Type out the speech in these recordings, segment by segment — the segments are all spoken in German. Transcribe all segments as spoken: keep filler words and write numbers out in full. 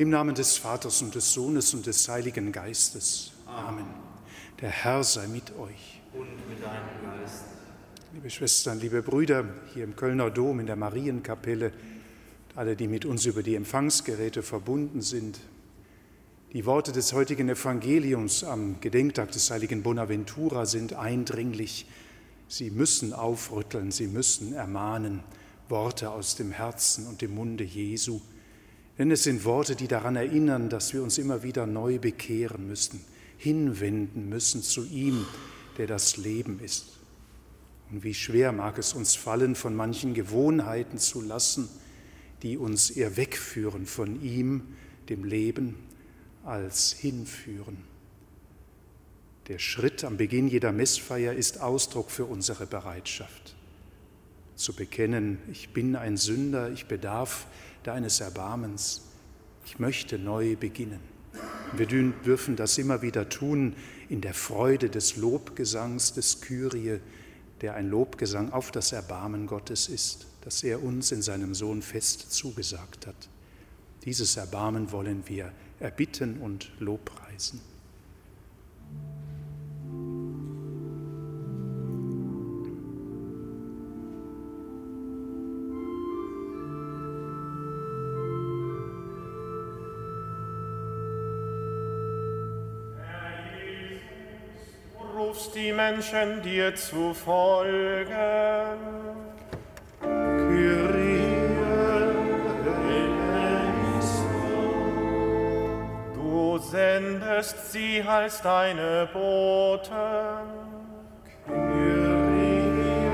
Im Namen des Vaters und des Sohnes und des Heiligen Geistes. Amen. Der Herr sei mit euch. Und mit deinem Geist. Liebe Schwestern, liebe Brüder, hier im Kölner Dom, in der Marienkapelle, alle, die mit uns über die Empfangsgeräte verbunden sind, die Worte des heutigen Evangeliums am Gedenktag des heiligen Bonaventura sind eindringlich. Sie müssen aufrütteln, sie müssen ermahnen, Worte aus dem Herzen und dem Munde Jesu. Denn es sind Worte, die daran erinnern, dass wir uns immer wieder neu bekehren müssen, hinwenden müssen zu ihm, der das Leben ist. Und wie schwer mag es uns fallen, von manchen Gewohnheiten zu lassen, die uns eher wegführen von ihm, dem Leben, als hinführen. Der Schritt am Beginn jeder Messfeier ist Ausdruck für unsere Bereitschaft, zu bekennen, ich bin ein Sünder, ich bedarf deines Erbarmens, ich möchte neu beginnen. Wir dürfen das immer wieder tun in der Freude des Lobgesangs des Kyrie, der ein Lobgesang auf das Erbarmen Gottes ist, das er uns in seinem Sohn fest zugesagt hat. Dieses Erbarmen wollen wir erbitten und lobpreisen. Die Menschen dir zu folgen. Kyrie eleison. Du sendest sie als deine Boten. Kyrie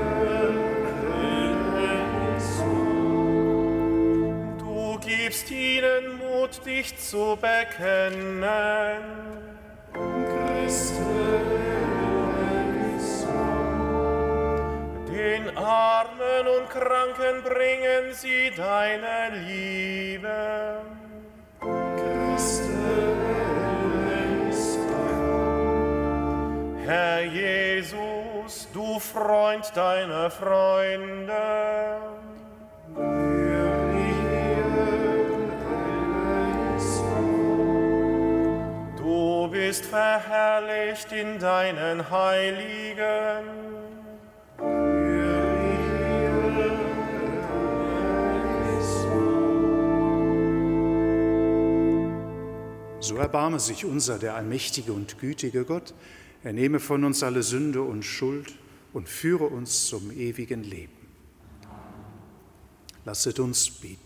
eleison. Du gibst ihnen Mut, dich zu bekennen. Christe Den Armen und Kranken bringen sie deine Liebe. Christe eleison. Herr Jesus, du Freund deiner Freunde. Du bist verherrlicht in deinen Heiligen. So erbarme sich unser, der allmächtige und gütige Gott, er nehme von uns alle Sünde und Schuld und führe uns zum ewigen Leben. Lasset uns beten.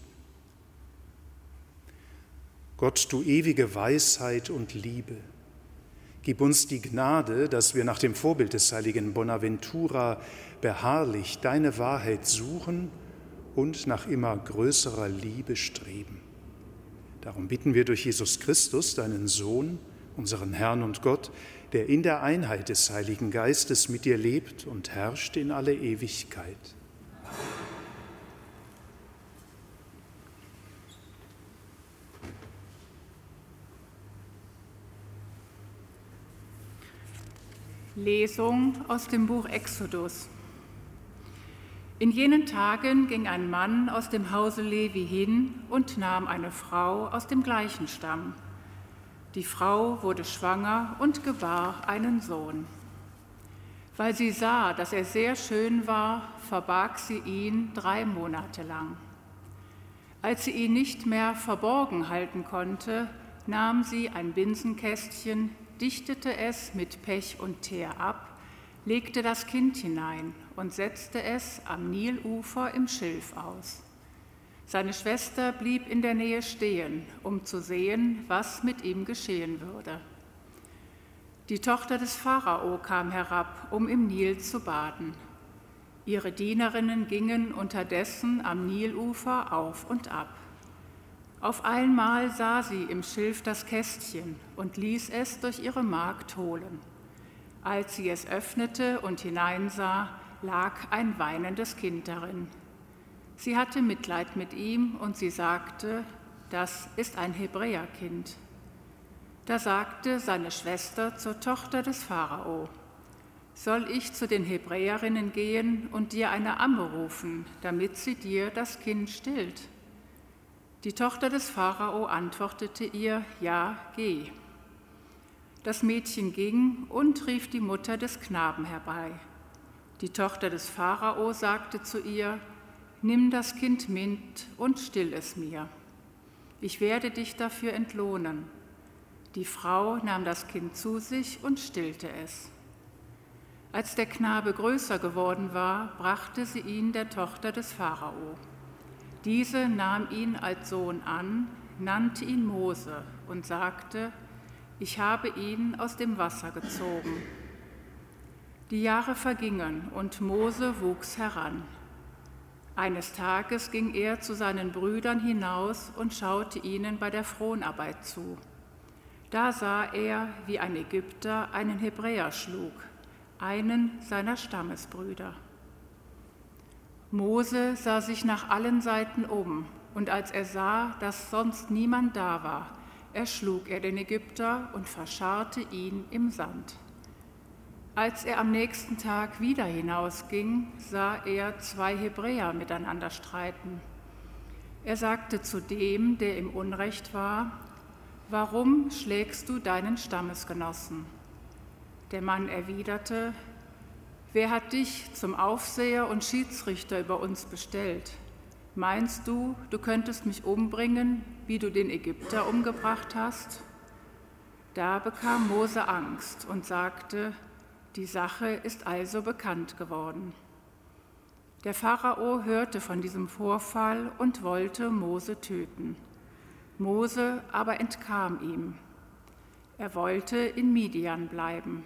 Gott, du ewige Weisheit und Liebe, gib uns die Gnade, dass wir nach dem Vorbild des heiligen Bonaventura beharrlich deine Wahrheit suchen und nach immer größerer Liebe streben. Darum bitten wir durch Jesus Christus, deinen Sohn, unseren Herrn und Gott, der in der Einheit des Heiligen Geistes mit dir lebt und herrscht in alle Ewigkeit. Lesung aus dem Buch Exodus. In jenen Tagen ging ein Mann aus dem Hause Levi hin und nahm eine Frau aus dem gleichen Stamm. Die Frau wurde schwanger und gebar einen Sohn. Weil sie sah, dass er sehr schön war, verbarg sie ihn drei Monate lang. Als sie ihn nicht mehr verborgen halten konnte, nahm sie ein Binsenkästchen, dichtete es mit Pech und Teer ab, legte das Kind hinein und setzte es am Nilufer im Schilf aus. Seine Schwester blieb in der Nähe stehen, um zu sehen, was mit ihm geschehen würde. Die Tochter des Pharao kam herab, um im Nil zu baden. Ihre Dienerinnen gingen unterdessen am Nilufer auf und ab. Auf einmal sah sie im Schilf das Kästchen und ließ es durch ihre Magd holen. Als sie es öffnete und hineinsah, lag ein weinendes Kind darin. Sie hatte Mitleid mit ihm und sie sagte, das ist ein Hebräerkind. Da sagte seine Schwester zur Tochter des Pharao, soll ich zu den Hebräerinnen gehen und dir eine Amme rufen, damit sie dir das Kind stillt? Die Tochter des Pharao antwortete ihr, ja, geh. Das Mädchen ging und rief die Mutter des Knaben herbei. Die Tochter des Pharao sagte zu ihr, nimm das Kind mit und still es mir. Ich werde dich dafür entlohnen. Die Frau nahm das Kind zu sich und stillte es. Als der Knabe größer geworden war, brachte sie ihn der Tochter des Pharao. Diese nahm ihn als Sohn an, nannte ihn Mose und sagte, ich habe ihn aus dem Wasser gezogen. Die Jahre vergingen und Mose wuchs heran. Eines Tages ging er zu seinen Brüdern hinaus und schaute ihnen bei der Fronarbeit zu. Da sah er, wie ein Ägypter einen Hebräer schlug, einen seiner Stammesbrüder. Mose sah sich nach allen Seiten um, und als er sah, dass sonst niemand da war, erschlug er den Ägypter und verscharrte ihn im Sand. Als er am nächsten Tag wieder hinausging, sah er zwei Hebräer miteinander streiten. Er sagte zu dem, der im Unrecht war, warum schlägst du deinen Stammesgenossen? Der Mann erwiderte, wer hat dich zum Aufseher und Schiedsrichter über uns bestellt? Meinst du, du könntest mich umbringen, wie du den Ägypter umgebracht hast? Da bekam Mose Angst und sagte, die Sache ist also bekannt geworden. Der Pharao hörte von diesem Vorfall und wollte Mose töten. Mose aber entkam ihm. Er wollte in Midian bleiben.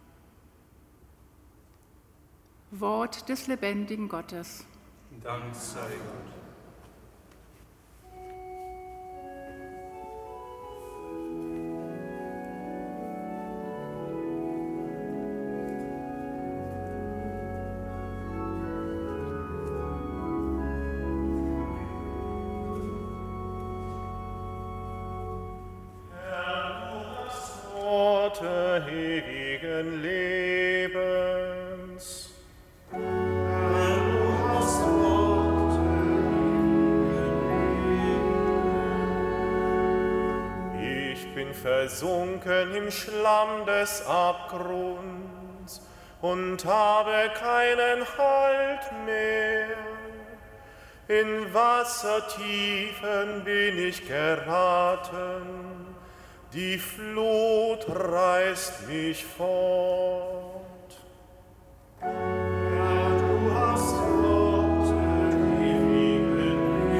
Wort des lebendigen Gottes. Dank sei Gott. Ewigen Lebens. Herr, du hast Worte ewigen Lebens. Ich bin versunken im Schlamm des Abgrunds und habe keinen Halt mehr. In Wassertiefen bin ich geraten. Die Flut reißt mich fort. Herr, du hast Worte ewigen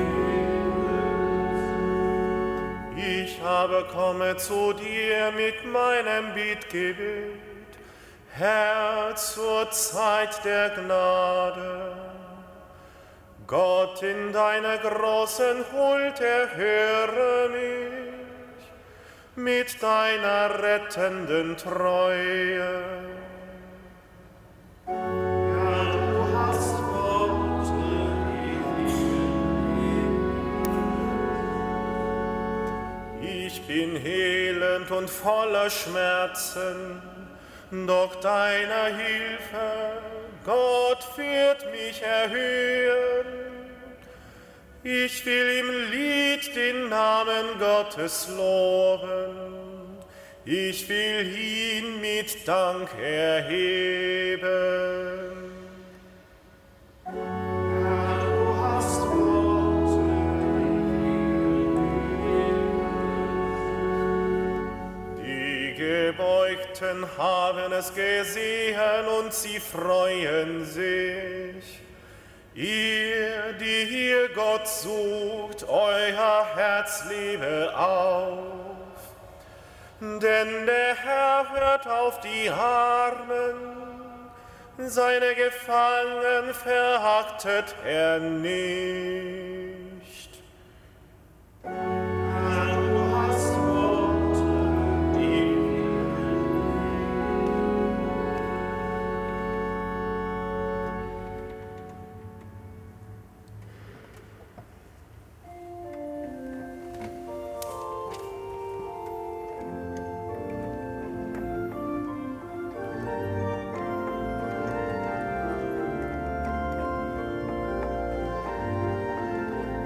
Lebens. Ich aber komme zu dir mit meinem Bittgebet, Herr, zur Zeit der Gnade. Gott, in deiner großen Huld erhöre mich mit deiner rettenden Treue. Herr, du hast Worte ewigen Lebens. Ich bin elend und voller Schmerzen, doch deiner Hilfe, Gott, wird mich erhöhen. Ich will im Lied den Namen Gottes loben. Ich will ihn mit Dank erheben. Herr, du hast Worte ewigen Lebens. Die Gebeugten haben es gesehen und sie freuen sich. Ihr, die hier Gott sucht, euer Herz lebe auf. Denn der Herr hört auf die Armen, seine Gefangenen verachtet er nicht. Herr, du hast Worte ewigen Lebens.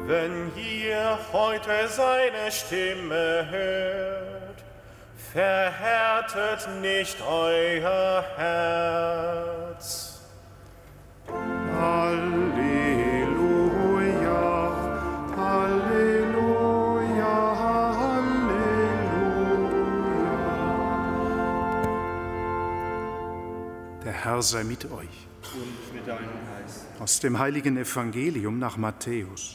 Wenn ihr heute seine Stimme hört, verhärtet nicht euer Herz. Halleluja, Halleluja, Halleluja. Der Herr sei mit euch. Und mit deinem Geist. Aus dem heiligen Evangelium nach Matthäus.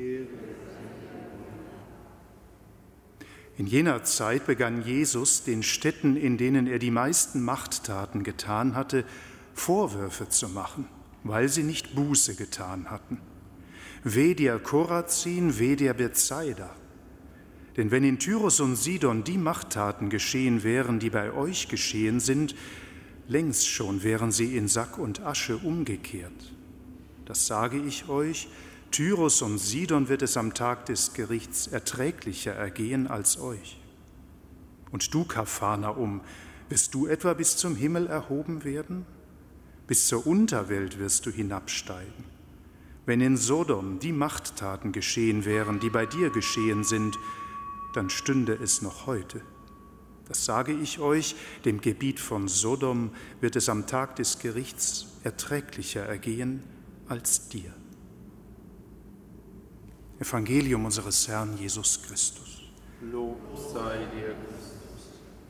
In jener Zeit begann Jesus, den Städten, in denen er die meisten Machttaten getan hatte, Vorwürfe zu machen, weil sie nicht Buße getan hatten. Weh dir Chorazin, weh dir Bethsaida. Denn wenn in Tyrus und Sidon die Machttaten geschehen wären, die bei euch geschehen sind, längst schon wären sie in Sack und Asche umgekehrt. Das sage ich euch, Tyrus und Sidon wird es am Tag des Gerichts erträglicher ergehen als euch. Und du, Kapharnaum, wirst du etwa bis zum Himmel erhoben werden? Bis zur Unterwelt wirst du hinabsteigen. Wenn in Sodom die Machttaten geschehen wären, die bei dir geschehen sind, dann stünde es noch heute. Das sage ich euch, dem Gebiet von Sodom wird es am Tag des Gerichts erträglicher ergehen als dir. Evangelium unseres Herrn Jesus Christus. Lob sei dir, Christus.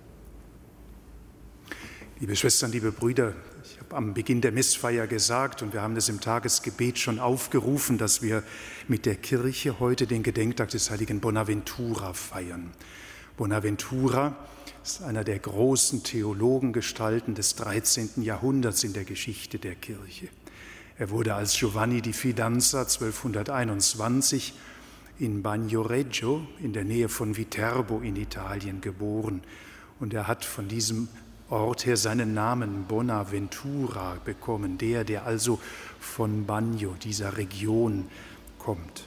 Liebe Schwestern, liebe Brüder, ich habe am Beginn der Messfeier gesagt und wir haben das im Tagesgebet schon aufgerufen, dass wir mit der Kirche heute den Gedenktag des heiligen Bonaventura feiern. Bonaventura ist einer der großen Theologengestalten des dreizehnten Jahrhunderts in der Geschichte der Kirche. Er wurde als Giovanni di Fidanza zwölfhunderteinundzwanzig in Bagnoregio in der Nähe von Viterbo in Italien geboren. Und er hat von diesem Ort her seinen Namen Bonaventura bekommen, der, der also von Bagno, dieser Region, kommt.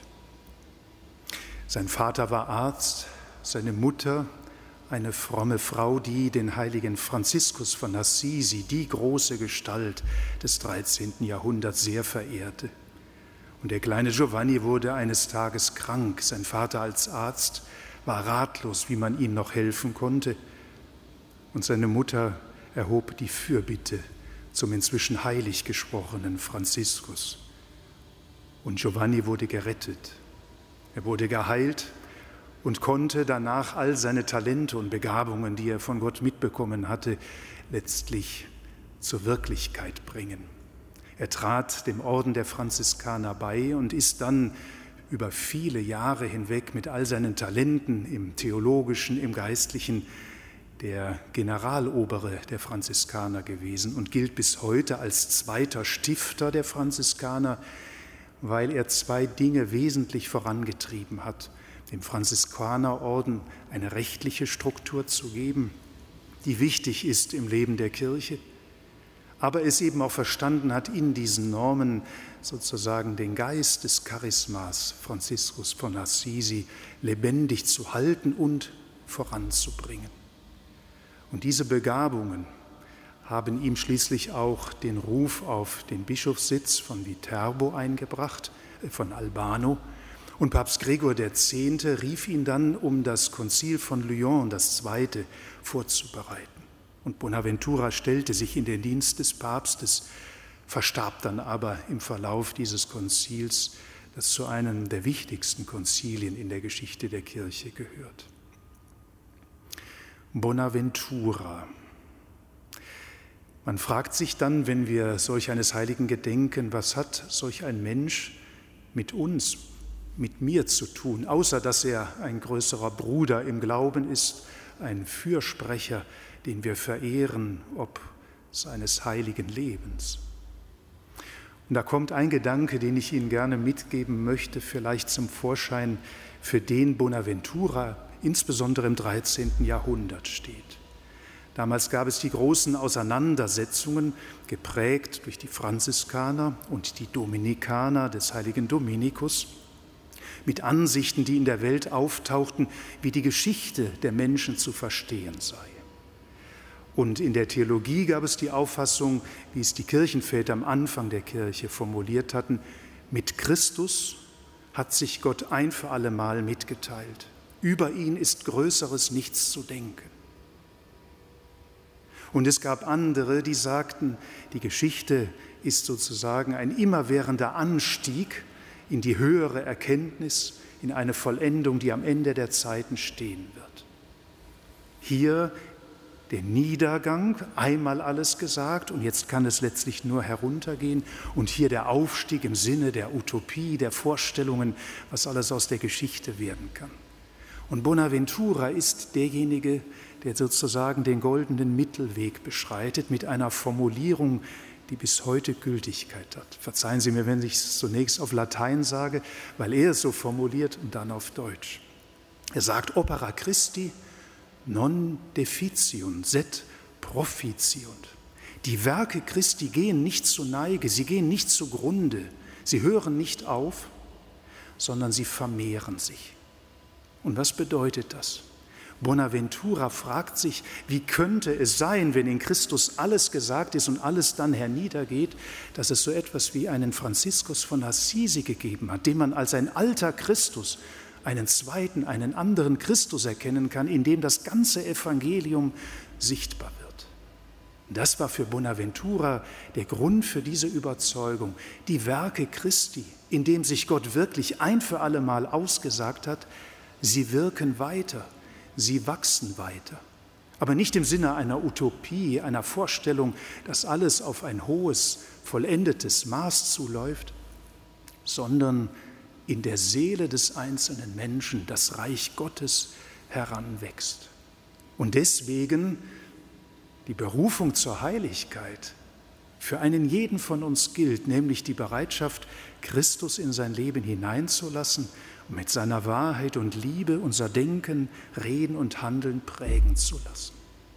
Sein Vater war Arzt, seine Mutter eine fromme Frau, die den heiligen Franziskus von Assisi, die große Gestalt des dreizehnten Jahrhunderts, sehr verehrte. Und der kleine Giovanni wurde eines Tages krank. Sein Vater als Arzt war ratlos, wie man ihm noch helfen konnte. Und seine Mutter erhob die Fürbitte zum inzwischen heilig gesprochenen Franziskus. Und Giovanni wurde gerettet. Er wurde geheilt und konnte danach all seine Talente und Begabungen, die er von Gott mitbekommen hatte, letztlich zur Wirklichkeit bringen. Er trat dem Orden der Franziskaner bei und ist dann über viele Jahre hinweg mit all seinen Talenten im Theologischen, im Geistlichen der Generalobere der Franziskaner gewesen und gilt bis heute als zweiter Stifter der Franziskaner, weil er zwei Dinge wesentlich vorangetrieben hat: dem Franziskanerorden eine rechtliche Struktur zu geben, die wichtig ist im Leben der Kirche, aber es eben auch verstanden hat, in diesen Normen sozusagen den Geist des Charismas Franziskus von Assisi lebendig zu halten und voranzubringen. Und diese Begabungen haben ihm schließlich auch den Ruf auf den Bischofssitz von Viterbo eingebracht, äh, von Albano. Und Papst Gregor der Zehnte rief ihn dann, um das Konzil von Lyon, das zweite, vorzubereiten. Und Bonaventura stellte sich in den Dienst des Papstes, verstarb dann aber im Verlauf dieses Konzils, das zu einem der wichtigsten Konzilien in der Geschichte der Kirche gehört. Bonaventura. Man fragt sich dann, wenn wir solch eines Heiligen gedenken, was hat solch ein Mensch mit uns, mit mir zu tun, außer dass er ein größerer Bruder im Glauben ist, ein Fürsprecher, den wir verehren, ob seines heiligen Lebens. Und da kommt ein Gedanke, den ich Ihnen gerne mitgeben möchte, vielleicht zum Vorschein, für den Bonaventura insbesondere im dreizehnten Jahrhundert steht. Damals gab es die großen Auseinandersetzungen, geprägt durch die Franziskaner und die Dominikaner des heiligen Dominikus, mit Ansichten, die in der Welt auftauchten, wie die Geschichte der Menschen zu verstehen sei. Und in der Theologie gab es die Auffassung, wie es die Kirchenväter am Anfang der Kirche formuliert hatten: Mit Christus hat sich Gott ein für allemal mitgeteilt. Über ihn ist Größeres nichts zu denken. Und es gab andere, die sagten, die Geschichte ist sozusagen ein immerwährender Anstieg in die höhere Erkenntnis, in eine Vollendung, die am Ende der Zeiten stehen wird. Hier der Niedergang, einmal alles gesagt, und jetzt kann es letztlich nur heruntergehen. Und hier der Aufstieg im Sinne der Utopie, der Vorstellungen, was alles aus der Geschichte werden kann. Und Bonaventura ist derjenige, der sozusagen den goldenen Mittelweg beschreitet mit einer Formulierung, die bis heute Gültigkeit hat. Verzeihen Sie mir, wenn ich es zunächst auf Latein sage, weil er es so formuliert und dann auf Deutsch. Er sagt, opera Christi non deficiunt, sed proficiunt. Die Werke Christi gehen nicht zu Neige, sie gehen nicht zugrunde, sie hören nicht auf, sondern sie vermehren sich. Und was bedeutet das? Bonaventura fragt sich, wie könnte es sein, wenn in Christus alles gesagt ist und alles dann herniedergeht, dass es so etwas wie einen Franziskus von Assisi gegeben hat, den man als ein alter Christus, einen zweiten, einen anderen Christus erkennen kann, in dem das ganze Evangelium sichtbar wird. Das war für Bonaventura der Grund für diese Überzeugung. Die Werke Christi, in dem sich Gott wirklich ein für alle Mal ausgesagt hat, sie wirken weiter. Sie wachsen weiter, aber nicht im Sinne einer Utopie, einer Vorstellung, dass alles auf ein hohes, vollendetes Maß zuläuft, sondern in der Seele des einzelnen Menschen das Reich Gottes heranwächst. Und deswegen die Berufung zur Heiligkeit für einen jeden von uns gilt, nämlich die Bereitschaft, Christus in sein Leben hineinzulassen, um mit seiner Wahrheit und Liebe unser Denken, Reden und Handeln prägen zu lassen.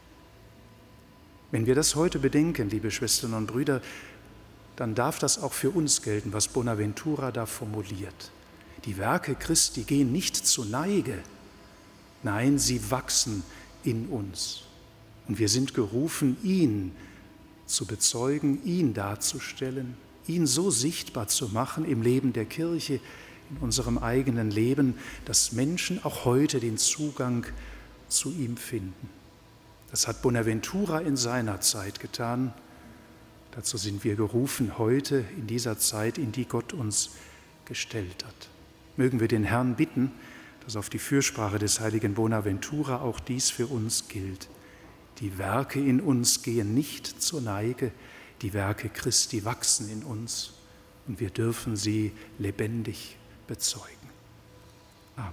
Wenn wir das heute bedenken, liebe Schwestern und Brüder, dann darf das auch für uns gelten, was Bonaventura da formuliert. Die Werke Christi gehen nicht zu Neige, nein, sie wachsen in uns. Und wir sind gerufen, ihn zu bezeugen, ihn darzustellen, ihn so sichtbar zu machen im Leben der Kirche, in unserem eigenen Leben, dass Menschen auch heute den Zugang zu ihm finden. Das hat Bonaventura in seiner Zeit getan. Dazu sind wir gerufen heute in dieser Zeit, in die Gott uns gestellt hat. Mögen wir den Herrn bitten, dass auf die Fürsprache des heiligen Bonaventura auch dies für uns gilt. Die Werke in uns gehen nicht zur Neige, die Werke Christi wachsen in uns und wir dürfen sie lebendig bezeugen. Amen.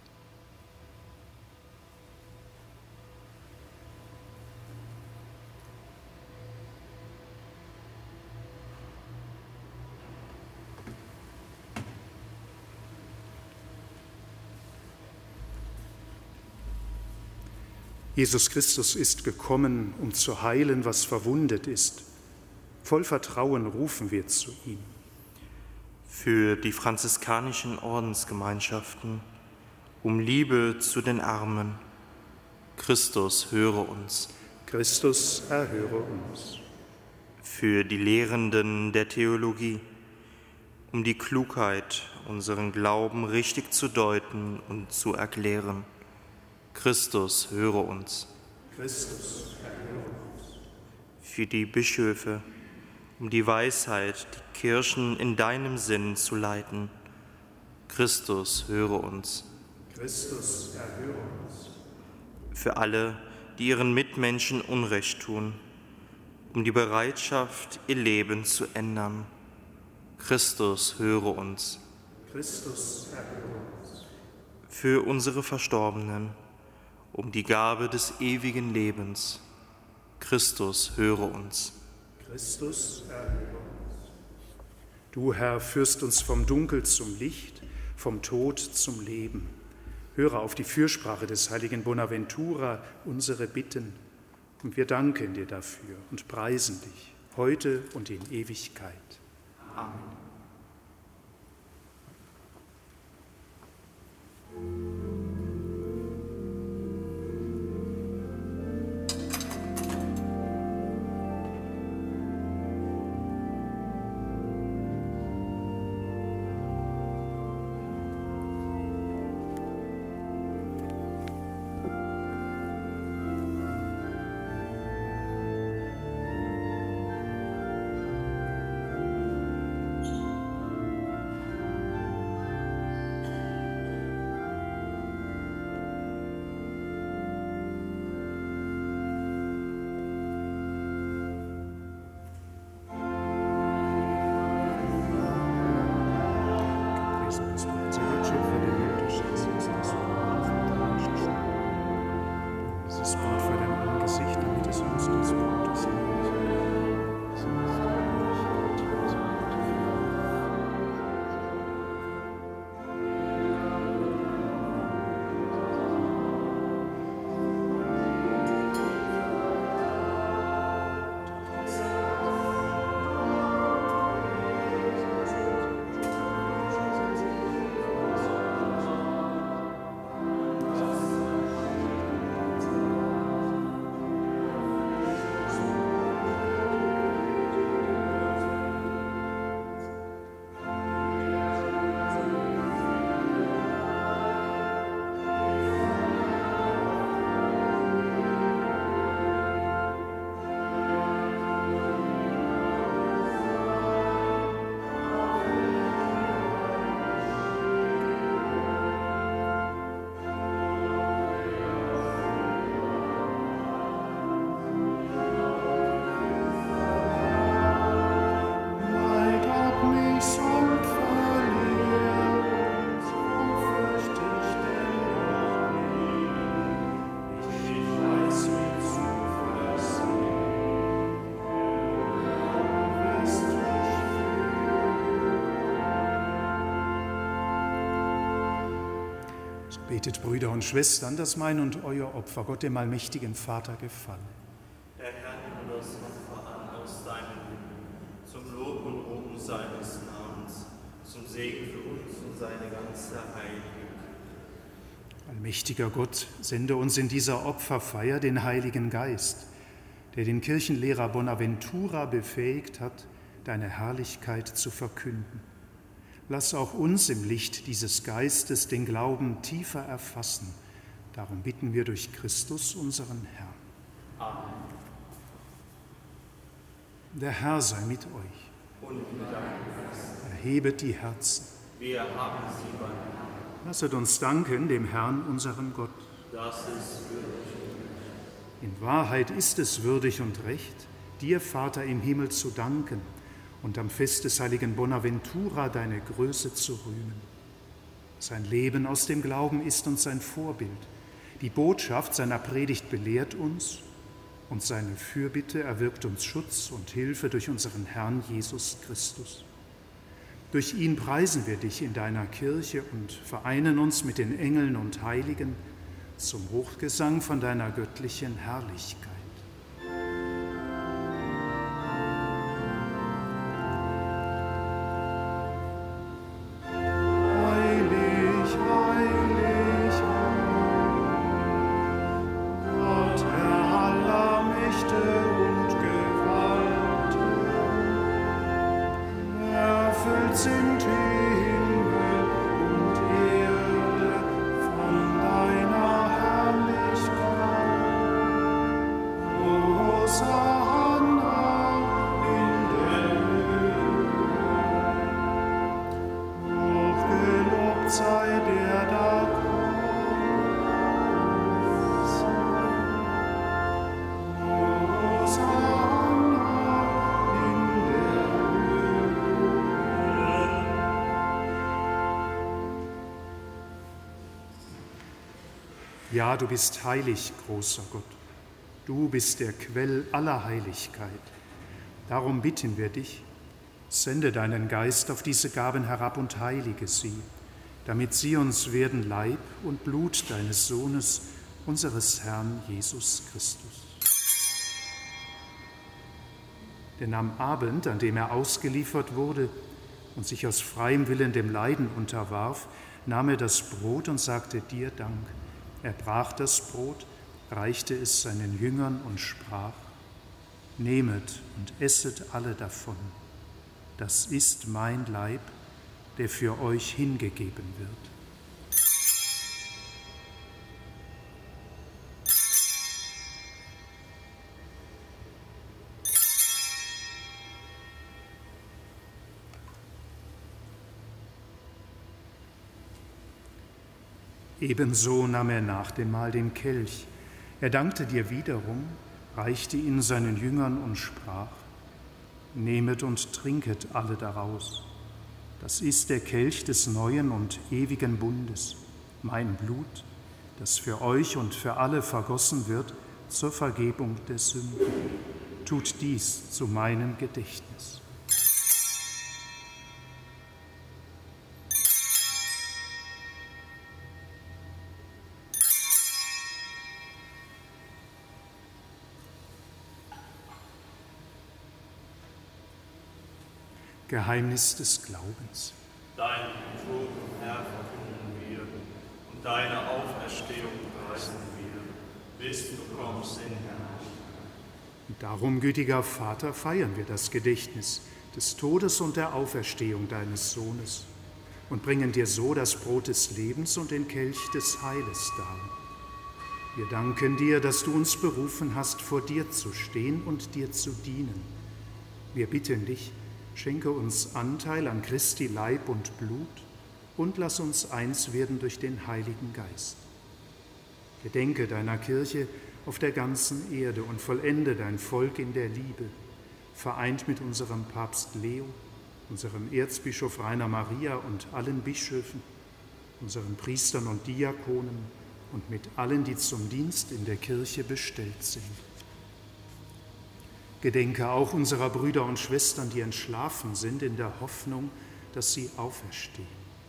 Jesus Christus ist gekommen, um zu heilen, was verwundet ist. Voll Vertrauen rufen wir zu ihm. Für die franziskanischen Ordensgemeinschaften, um Liebe zu den Armen. Christus, höre uns. Christus, erhöre uns. Für die Lehrenden der Theologie, um die Klugheit, unseren Glauben richtig zu deuten und zu erklären. Christus, höre uns. Christus, erhöre uns. Für die Bischöfe, um die Weisheit, die Kirchen in deinem Sinn zu leiten. Christus, höre uns. Christus, erhöre uns. Für alle, die ihren Mitmenschen Unrecht tun, um die Bereitschaft, ihr Leben zu ändern. Christus, höre uns. Christus, erhöre uns. Für unsere Verstorbenen, um die Gabe des ewigen Lebens. Christus, höre uns. Christus, erhöre uns. Du, Herr, führst uns vom Dunkel zum Licht, vom Tod zum Leben. Höre auf die Fürsprache des heiligen Bonaventura unsere Bitten, und wir danken dir dafür und preisen dich, heute und in Ewigkeit. Amen. Wesen bist du, unser Gott, Schöpfer der Welt, du schenkst uns das Brot von deinem Stab. Dieses Brot vor deinem Angesicht, damit es uns das Brot des Lebens Betet, Brüder und Schwestern, dass mein und euer Opfer Gott, dem allmächtigen Vater, gefalle. Der Herr nimmt das Opfer an aus deinem Himmel, zum Lob und Ruhm seines Namens, zum Segen für uns und seine ganze Heiligung. Allmächtiger Gott, sende uns in dieser Opferfeier den Heiligen Geist, der den Kirchenlehrer Bonaventura befähigt hat, deine Herrlichkeit zu verkünden. Lass auch uns im Licht dieses Geistes den Glauben tiefer erfassen. Darum bitten wir durch Christus, unseren Herrn. Amen. Der Herr sei mit euch. Und mit deinem Geist. Erhebet die Herzen. Wir haben sie bei dir. Lasset uns danken dem Herrn, unserem Gott. Das ist würdig. In Wahrheit ist es würdig und recht, dir, Vater im Himmel, zu danken und am Fest des heiligen Bonaventura deine Größe zu rühmen. Sein Leben aus dem Glauben ist uns ein Vorbild. Die Botschaft seiner Predigt belehrt uns und seine Fürbitte erwirkt uns Schutz und Hilfe durch unseren Herrn Jesus Christus. Durch ihn preisen wir dich in deiner Kirche und vereinen uns mit den Engeln und Heiligen zum Hochgesang von deiner göttlichen Herrlichkeit. Ja, du bist heilig, großer Gott. Du bist der Quell aller Heiligkeit. Darum bitten wir dich, sende deinen Geist auf diese Gaben herab und heilige sie, damit sie uns werden Leib und Blut deines Sohnes, unseres Herrn Jesus Christus. Denn am Abend, an dem er ausgeliefert wurde und sich aus freiem Willen dem Leiden unterwarf, nahm er das Brot und sagte dir Dank. Er brach das Brot, reichte es seinen Jüngern und sprach: Nehmet und esset alle davon. Das ist mein Leib, der für euch hingegeben wird. Ebenso nahm er nach dem Mahl den Kelch. Er dankte dir wiederum, reichte ihn seinen Jüngern und sprach: Nehmet und trinket alle daraus. Das ist der Kelch des neuen und ewigen Bundes, mein Blut, das für euch und für alle vergossen wird zur Vergebung der Sünden. Tut dies zu meinem Gedächtnis. Geheimnis des Glaubens. Deinen Tod, Herr, verkünden wir, und deine Auferstehung preisen wir, bis du kommst in Herrlichkeit. Und darum, gütiger Vater, feiern wir das Gedächtnis des Todes und der Auferstehung deines Sohnes und bringen dir so das Brot des Lebens und den Kelch des Heiles dar. Wir danken dir, dass du uns berufen hast, vor dir zu stehen und dir zu dienen. Wir bitten dich, schenke uns Anteil an Christi Leib und Blut und lass uns eins werden durch den Heiligen Geist. Gedenke deiner Kirche auf der ganzen Erde und vollende dein Volk in der Liebe, vereint mit unserem Papst Leo, unserem Erzbischof Rainer Maria und allen Bischöfen, unseren Priestern und Diakonen und mit allen, die zum Dienst in der Kirche bestellt sind. Gedenke auch unserer Brüder und Schwestern, die entschlafen sind, in der Hoffnung, dass sie auferstehen.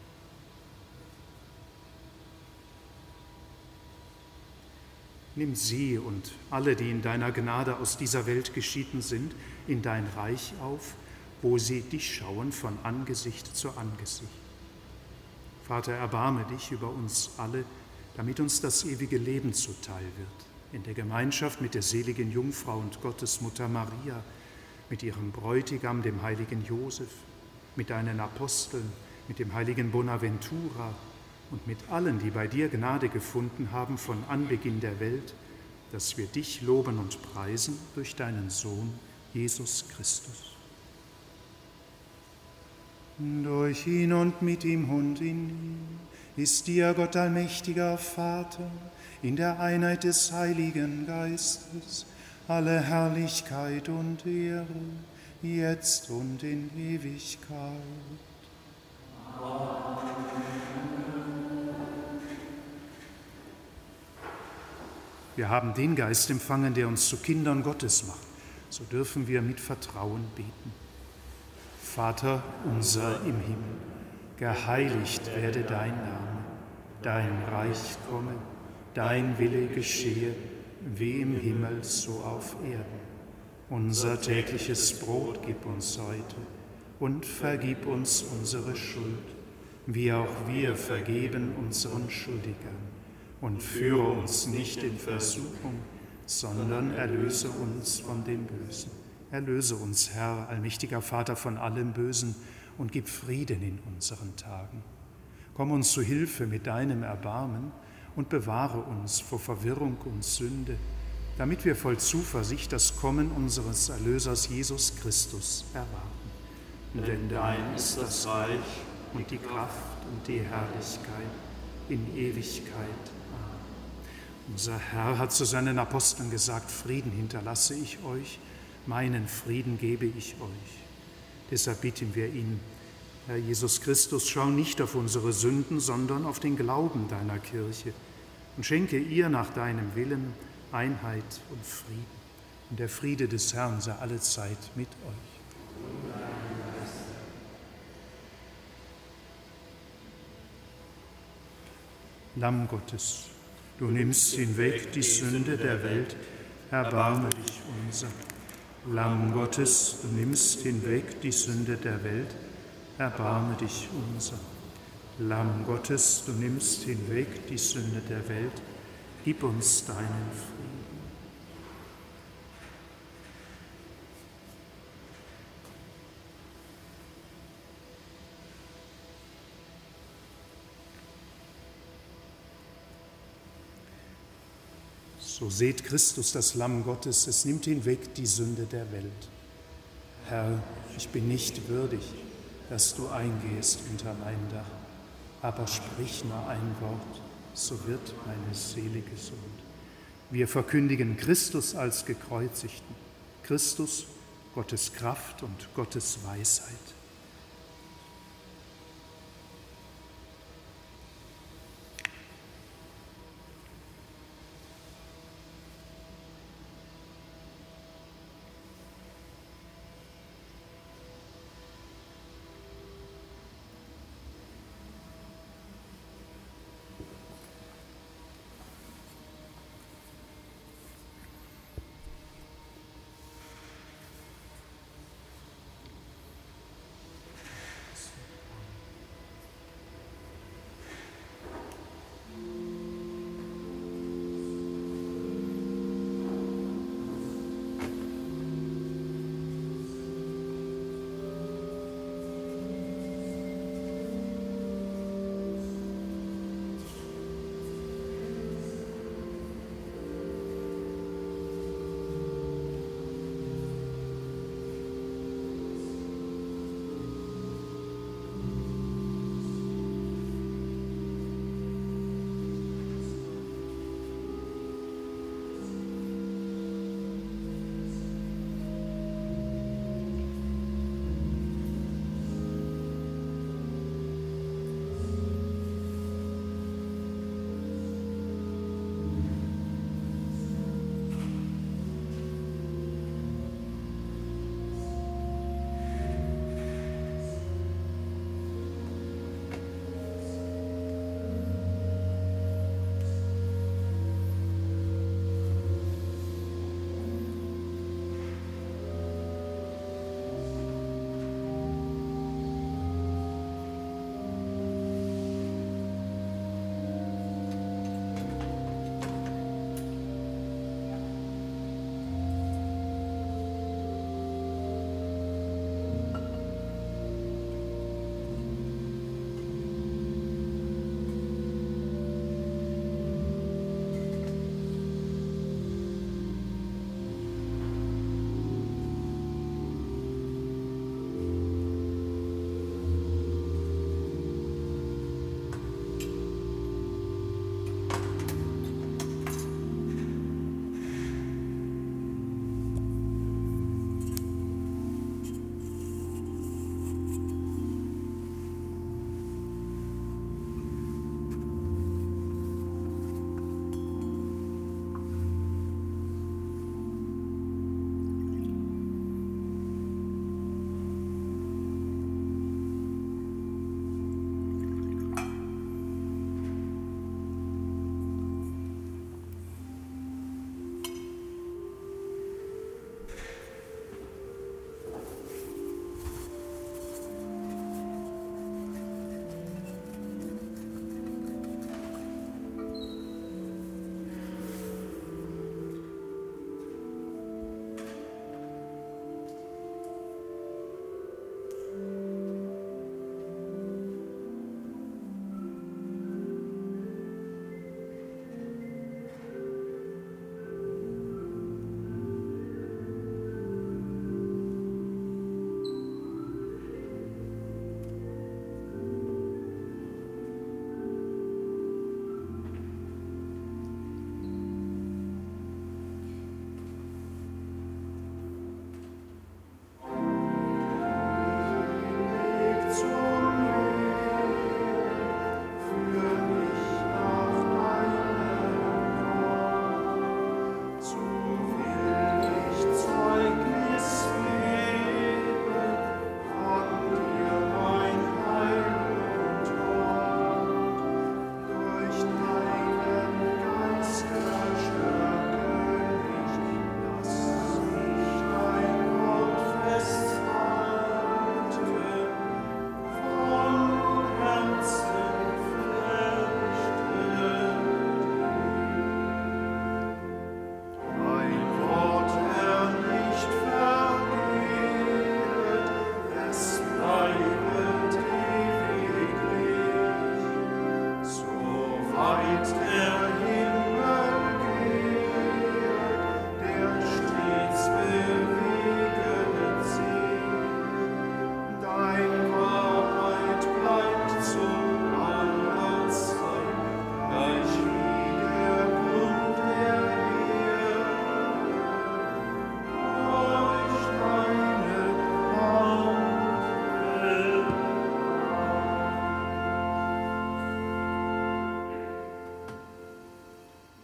Nimm sie und alle, die in deiner Gnade aus dieser Welt geschieden sind, in dein Reich auf, wo sie dich schauen von Angesicht zu Angesicht. Vater, erbarme dich über uns alle, damit uns das ewige Leben zuteil wird. In der Gemeinschaft mit der seligen Jungfrau und Gottesmutter Maria, mit ihrem Bräutigam, dem heiligen Josef, mit deinen Aposteln, mit dem heiligen Bonaventura und mit allen, die bei dir Gnade gefunden haben von Anbeginn der Welt, dass wir dich loben und preisen durch deinen Sohn, Jesus Christus. Durch ihn und mit ihm und in ihm ist dir, Gott allmächtiger Vater, in der Einheit des Heiligen Geistes, alle Herrlichkeit und Ehre, jetzt und in Ewigkeit. Amen. Wir haben den Geist empfangen, der uns zu Kindern Gottes macht. So dürfen wir mit Vertrauen beten. Vater unser im Himmel, geheiligt werde dein Name, dein Reich komme, dein Wille geschehe, wie im Himmel, so auf Erden. Unser tägliches Brot gib uns heute und vergib uns unsere Schuld, wie auch wir vergeben unseren Schuldigern. Und führe uns nicht in Versuchung, sondern erlöse uns von dem Bösen. Erlöse uns, Herr, allmächtiger Vater, von allem Bösen und gib Frieden in unseren Tagen. Komm uns zu Hilfe mit deinem Erbarmen und bewahre uns vor Verwirrung und Sünde, damit wir voll Zuversicht das Kommen unseres Erlösers Jesus Christus erwarten. Denn dein ist das Reich und die Kraft und die Herrlichkeit in Ewigkeit. Unser Herr hat zu seinen Aposteln gesagt, Frieden hinterlasse ich euch, meinen Frieden gebe ich euch. Deshalb bitten wir ihn, Herr Jesus Christus, schau nicht auf unsere Sünden, sondern auf den Glauben deiner Kirche und schenke ihr nach deinem Willen Einheit und Frieden. Und der Friede des Herrn sei allezeit mit euch. Lamm Gottes, du nimmst hinweg die Sünde der Welt, erbarme dich unser. Lamm Gottes, du nimmst hinweg die Sünde der Welt, erbarme dich unser. Lamm Gottes, du nimmst hinweg die Sünde der Welt, gib uns deinen Frieden. So seht Christus, das Lamm Gottes, es nimmt hinweg die Sünde der Welt. Herr, ich bin nicht würdig, dass du eingehst unter mein Dach, aber sprich nur ein Wort, so wird meine Seele gesund. Wir verkündigen Christus als Gekreuzigten, Christus, Gottes Kraft und Gottes Weisheit.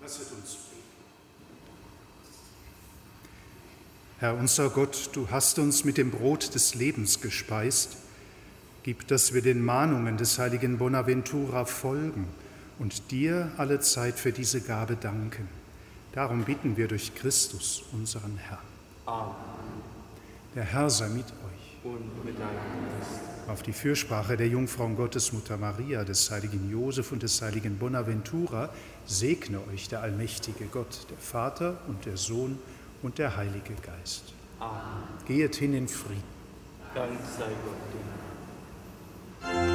Lasset uns beten. Herr unser Gott, du hast uns mit dem Brot des Lebens gespeist. Gib, dass wir den Mahnungen des heiligen Bonaventura folgen und dir alle Zeit für diese Gabe danken. Darum bitten wir durch Christus, unseren Herrn. Amen. Der Herr sei mit euch. Und mit deinem Geist. Auf die Fürsprache der Jungfrau Gottesmutter Maria, des heiligen Josef und des heiligen Bonaventura segne euch der allmächtige Gott, der Vater und der Sohn und der Heilige Geist. Amen. Gehet hin in Frieden. Dank sei Gott.